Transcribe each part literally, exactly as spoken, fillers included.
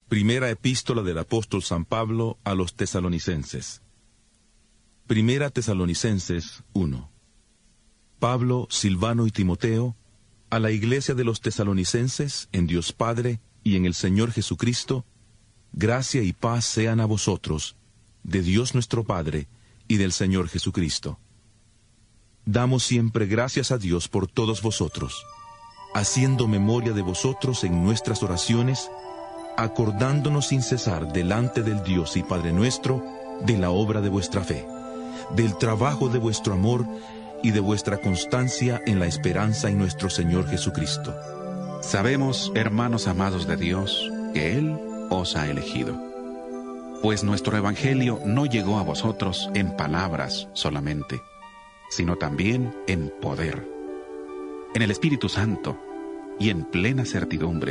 Primera epístola del apóstol San Pablo a los tesalonicenses. Primera Tesalonicenses uno. Pablo, Silvano y Timoteo, a la iglesia de los tesalonicenses, en Dios Padre y en el Señor Jesucristo, gracia y paz sean a vosotros, de Dios nuestro Padre y del Señor Jesucristo. Damos siempre gracias a Dios por todos vosotros, haciendo memoria de vosotros en nuestras oraciones, acordándonos sin cesar delante del Dios y Padre nuestro de la obra de vuestra fe, del trabajo de vuestro amor y de vuestra constancia en la esperanza en nuestro Señor Jesucristo. Sabemos, hermanos amados de Dios, que Él os ha elegido, pues nuestro evangelio no llegó a vosotros en palabras solamente, sino también en poder, en el Espíritu Santo y en plena certidumbre.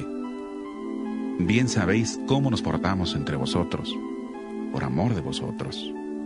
Bien sabéis cómo nos portamos entre vosotros, por amor de vosotros.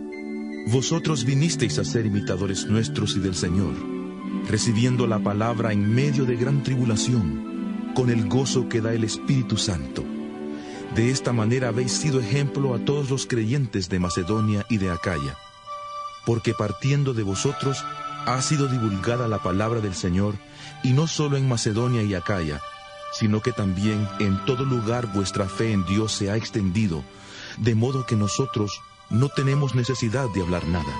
Vosotros vinisteis a ser imitadores nuestros y del Señor, recibiendo la palabra en medio de gran tribulación, con el gozo que da el Espíritu Santo. De esta manera habéis sido ejemplo a todos los creyentes de Macedonia y de Acaya, porque partiendo de vosotros ha sido divulgada la palabra del Señor, y no solo en Macedonia y Acaya, sino que también en todo lugar vuestra fe en Dios se ha extendido, de modo que nosotros no tenemos necesidad de hablar nada.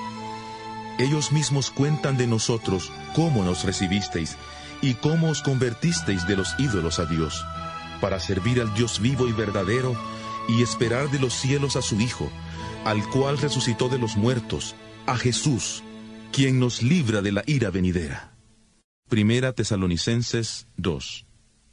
Ellos mismos cuentan de nosotros cómo nos recibisteis y cómo os convertisteis de los ídolos a Dios, para servir al Dios vivo y verdadero y esperar de los cielos a su Hijo, al cual resucitó de los muertos, a Jesús, quien nos libra de la ira venidera. Primera Tesalonicenses dos.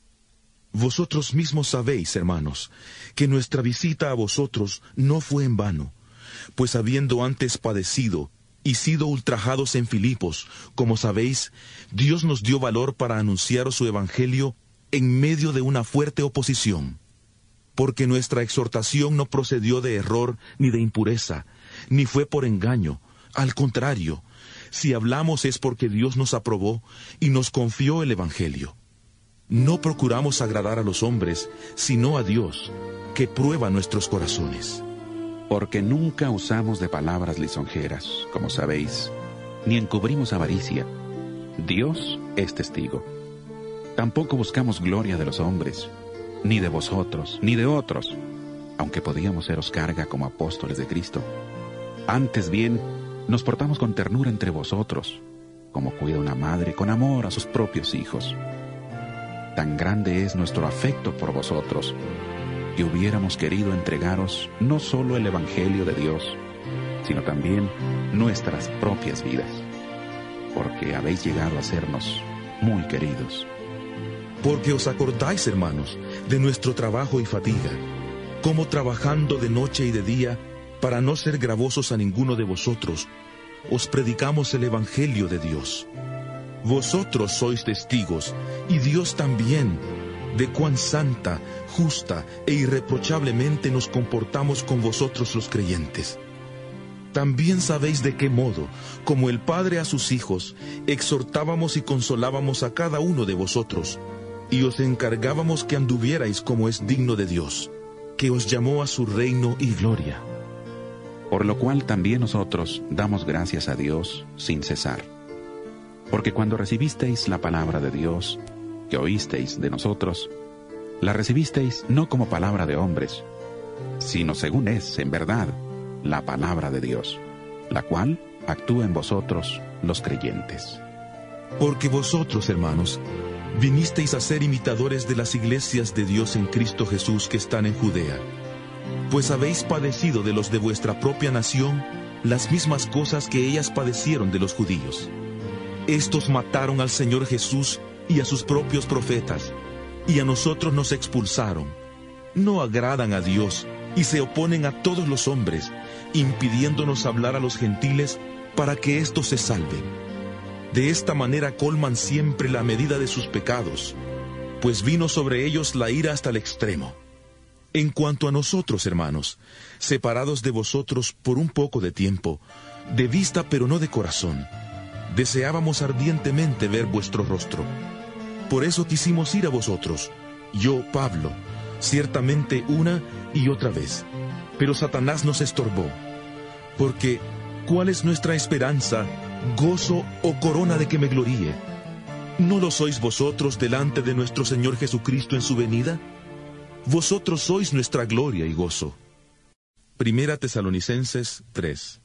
Vosotros mismos sabéis, hermanos, que nuestra visita a vosotros no fue en vano, pues habiendo antes padecido y sido ultrajados en Filipos, como sabéis, Dios nos dio valor para anunciaros su evangelio en medio de una fuerte oposición, porque nuestra exhortación no procedió de error ni de impureza, ni fue por engaño. Al contrario, si hablamos es porque Dios nos aprobó y nos confió el evangelio. No procuramos agradar a los hombres, sino a Dios, que prueba nuestros corazones. Porque nunca usamos de palabras lisonjeras, como sabéis, ni encubrimos avaricia. Dios es testigo. Tampoco buscamos gloria de los hombres, ni de vosotros, ni de otros, aunque podíamos seros carga como apóstoles de Cristo. Antes bien, nos portamos con ternura entre vosotros, como cuida una madre con amor a sus propios hijos. Tan grande es nuestro afecto por vosotros, que hubiéramos querido entregaros no solo el Evangelio de Dios, sino también nuestras propias vidas, porque habéis llegado a sernos muy queridos. Porque os acordáis, hermanos, de nuestro trabajo y fatiga, como trabajando de noche y de día, para no ser gravosos a ninguno de vosotros, os predicamos el Evangelio de Dios. Vosotros sois testigos, y Dios también, de cuán santa, justa e irreprochablemente nos comportamos con vosotros los creyentes. También sabéis de qué modo, como el Padre a sus hijos, exhortábamos y consolábamos a cada uno de vosotros, y os encargábamos que anduvierais como es digno de Dios, que os llamó a su reino y gloria. Por lo cual también nosotros damos gracias a Dios sin cesar. Porque cuando recibisteis la palabra de Dios, que oísteis de nosotros, la recibisteis no como palabra de hombres, sino según es, en verdad, la palabra de Dios, la cual actúa en vosotros los creyentes. Porque vosotros, hermanos, vinisteis a ser imitadores de las iglesias de Dios en Cristo Jesús que están en Judea, pues habéis padecido de los de vuestra propia nación las mismas cosas que ellas padecieron de los judíos. Estos mataron al Señor Jesús y a sus propios profetas, y a nosotros nos expulsaron. No agradan a Dios y se oponen a todos los hombres, impidiéndonos hablar a los gentiles para que éstos se salven. De esta manera colman siempre la medida de sus pecados, pues vino sobre ellos la ira hasta el extremo. En cuanto a nosotros, hermanos, separados de vosotros por un poco de tiempo, de vista pero no de corazón, deseábamos ardientemente ver vuestro rostro. Por eso quisimos ir a vosotros, yo, Pablo, ciertamente una y otra vez, pero Satanás nos estorbó. Porque, ¿cuál es nuestra esperanza, gozo o corona de que me gloríe? ¿No lo sois vosotros delante de nuestro Señor Jesucristo en su venida? Vosotros sois nuestra gloria y gozo. Primera Tesalonicenses tres.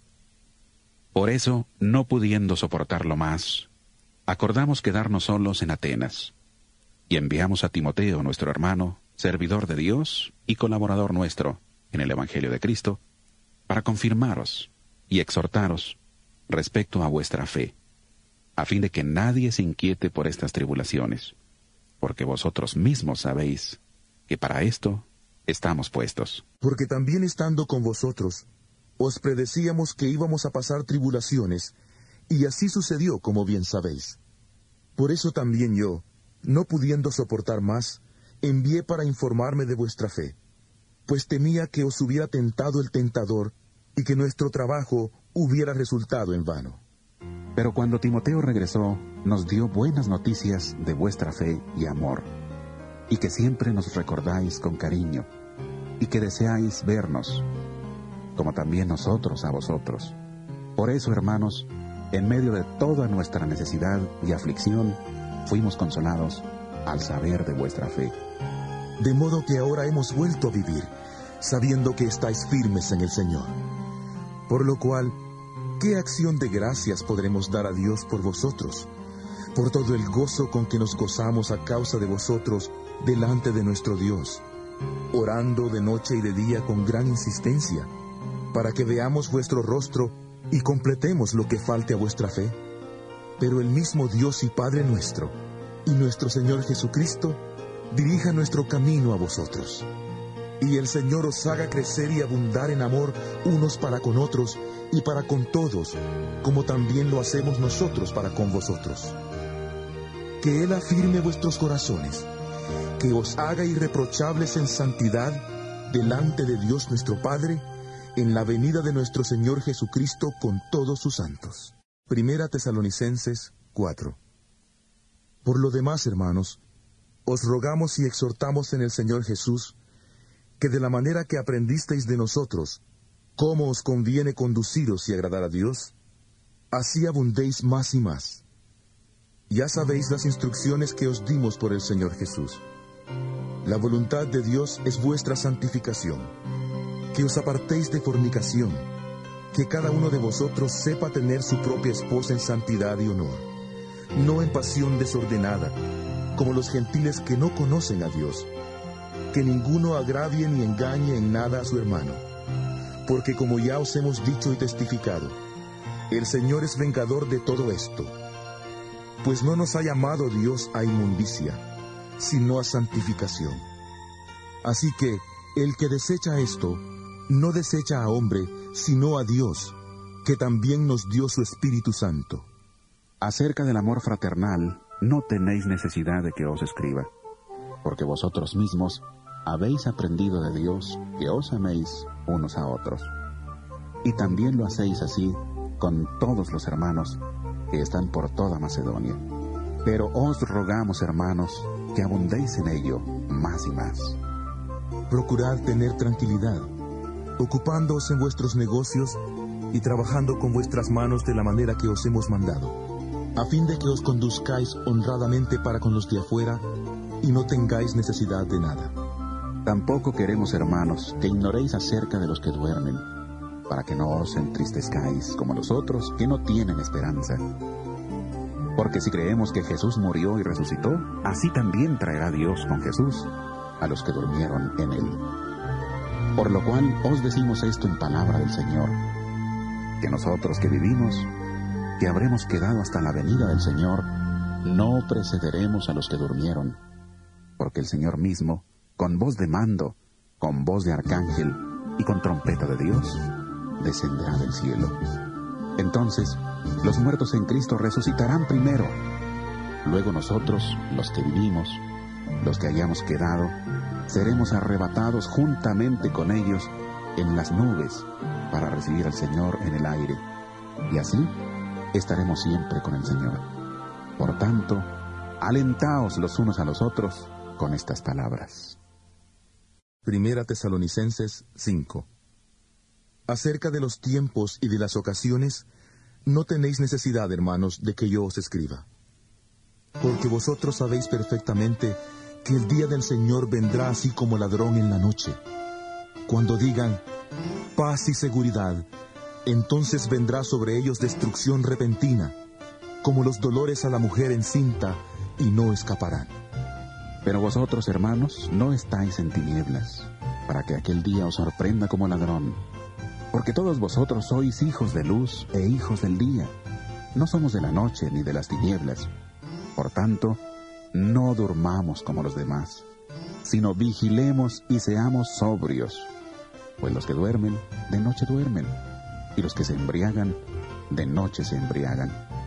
Por eso, no pudiendo soportarlo más, acordamos quedarnos solos en Atenas, y enviamos a Timoteo, nuestro hermano, servidor de Dios y colaborador nuestro en el Evangelio de Cristo, para confirmaros y exhortaros respecto a vuestra fe, a fin de que nadie se inquiete por estas tribulaciones, porque vosotros mismos sabéis que para esto estamos puestos. Porque también estando con vosotros, os predecíamos que íbamos a pasar tribulaciones, y así sucedió, como bien sabéis. Por eso también yo, no pudiendo soportar más, envié para informarme de vuestra fe, pues temía que os hubiera tentado el tentador, y que nuestro trabajo hubiera resultado en vano. Pero cuando Timoteo regresó, nos dio buenas noticias de vuestra fe y amor, y que siempre nos recordáis con cariño, y que deseáis vernos, como también nosotros a vosotros. Por eso, hermanos, en medio de toda nuestra necesidad y aflicción, fuimos consolados al saber de vuestra fe. De modo que ahora hemos vuelto a vivir, sabiendo que estáis firmes en el Señor. Por lo cual, ¿qué acción de gracias podremos dar a Dios por vosotros? Por todo el gozo con que nos gozamos a causa de vosotros delante de nuestro Dios, orando de noche y de día con gran insistencia, para que veamos vuestro rostro y completemos lo que falte a vuestra fe. Pero el mismo Dios y Padre nuestro, y nuestro Señor Jesucristo, dirija nuestro camino a vosotros. Y el Señor os haga crecer y abundar en amor unos para con otros y para con todos, como también lo hacemos nosotros para con vosotros. Que Él afirme vuestros corazones, que os haga irreprochables en santidad delante de Dios nuestro Padre, en la venida de nuestro Señor Jesucristo con todos sus santos. Primera Tesalonicenses cuatro. Por lo demás, hermanos, os rogamos y exhortamos en el Señor Jesús, que de la manera que aprendisteis de nosotros, cómo os conviene conduciros y agradar a Dios, así abundéis más y más. Ya sabéis las instrucciones que os dimos por el Señor Jesús. La voluntad de Dios es vuestra santificación, que os apartéis de fornicación, que cada uno de vosotros sepa tener su propia esposa en santidad y honor, no en pasión desordenada, como los gentiles que no conocen a Dios, que ninguno agravie ni engañe en nada a su hermano, porque como ya os hemos dicho y testificado, el Señor es vengador de todo esto, pues no nos ha llamado Dios a inmundicia, sino a santificación. Así que el que desecha esto, no desecha a hombre, sino a Dios, que también nos dio su Espíritu Santo. Acerca del amor fraternal, no tenéis necesidad de que os escriba, porque vosotros mismos habéis aprendido de Dios que os améis unos a otros. Y también lo hacéis así con todos los hermanos que están por toda Macedonia. Pero os rogamos, hermanos, que abundéis en ello más y más. Procurad tener tranquilidad, ocupándoos en vuestros negocios y trabajando con vuestras manos de la manera que os hemos mandado, a fin de que os conduzcáis honradamente para con los de afuera y no tengáis necesidad de nada. Tampoco queremos, hermanos, que ignoréis acerca de los que duermen, para que no os entristezcáis como los otros que no tienen esperanza. Porque si creemos que Jesús murió y resucitó, así también traerá Dios con Jesús a los que durmieron en él. Por lo cual os decimos esto en palabra del Señor, que nosotros que vivimos, que habremos quedado hasta la venida del Señor, no precederemos a los que durmieron, porque el Señor mismo, con voz de mando, con voz de arcángel y con trompeta de Dios, descenderá del cielo. Entonces, los muertos en Cristo resucitarán primero. Luego nosotros, los que vivimos, los que hayamos quedado, seremos arrebatados juntamente con ellos en las nubes para recibir al Señor en el aire. Y así estaremos siempre con el Señor. Por tanto, alentaos los unos a los otros con estas palabras. Primera Tesalonicenses cinco. Acerca de los tiempos y de las ocasiones, no tenéis necesidad, hermanos, de que yo os escriba. Porque vosotros sabéis perfectamente que el día del Señor vendrá así como ladrón en la noche. Cuando digan, paz y seguridad, entonces vendrá sobre ellos destrucción repentina, como los dolores a la mujer encinta, y no escaparán. Pero vosotros, hermanos, no estáis en tinieblas, para que aquel día os sorprenda como ladrón. Porque todos vosotros sois hijos de luz e hijos del día. No somos de la noche ni de las tinieblas. Por tanto, no durmamos como los demás, sino vigilemos y seamos sobrios. Pues los que duermen, de noche duermen, y los que se embriagan, de noche se embriagan.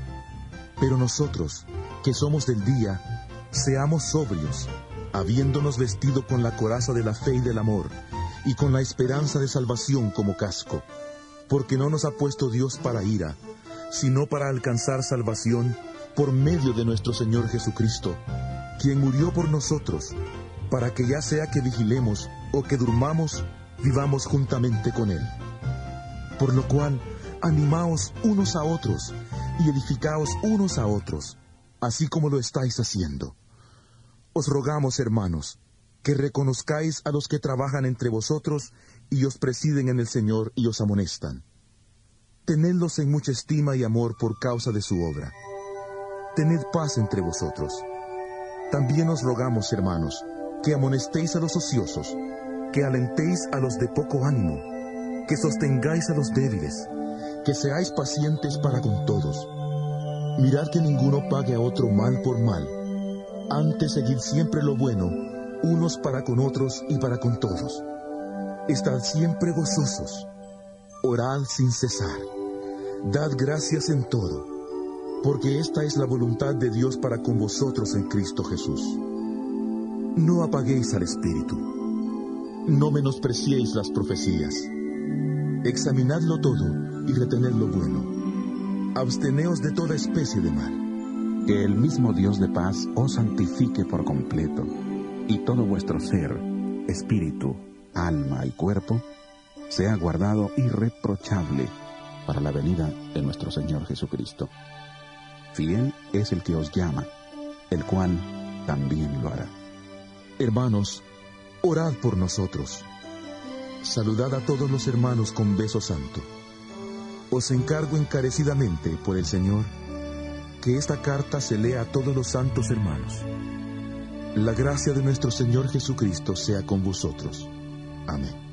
Pero nosotros, que somos del día, seamos sobrios, habiéndonos vestido con la coraza de la fe y del amor, y con la esperanza de salvación como casco, porque no nos ha puesto Dios para ira, sino para alcanzar salvación por medio de nuestro Señor Jesucristo, quien murió por nosotros, para que ya sea que vigilemos o que durmamos, vivamos juntamente con Él. Por lo cual, animaos unos a otros, y edificaos unos a otros, así como lo estáis haciendo. Os rogamos, hermanos, que reconozcáis a los que trabajan entre vosotros y os presiden en el Señor y os amonestan. Tenedlos en mucha estima y amor por causa de su obra. Tened paz entre vosotros. También os rogamos, hermanos, que amonestéis a los ociosos, que alentéis a los de poco ánimo, que sostengáis a los débiles, que seáis pacientes para con todos. Mirad que ninguno pague a otro mal por mal. Antes seguid siempre lo bueno, unos para con otros y para con todos. Estad siempre gozosos. Orad sin cesar. Dad gracias en todo, porque esta es la voluntad de Dios para con vosotros en Cristo Jesús. No apaguéis al Espíritu. No menospreciéis las profecías. Examinadlo todo y retened lo bueno. Absteneos de toda especie de mal. Que el mismo Dios de paz os santifique por completo, y todo vuestro ser, espíritu, alma y cuerpo, sea guardado irreprochable para la venida de nuestro Señor Jesucristo. Fiel es el que os llama, el cual también lo hará. Hermanos, orad por nosotros. Saludad a todos los hermanos con beso santo. Os encargo encarecidamente por el Señor que esta carta se lea a todos los santos hermanos. La gracia de nuestro Señor Jesucristo sea con vosotros. Amén.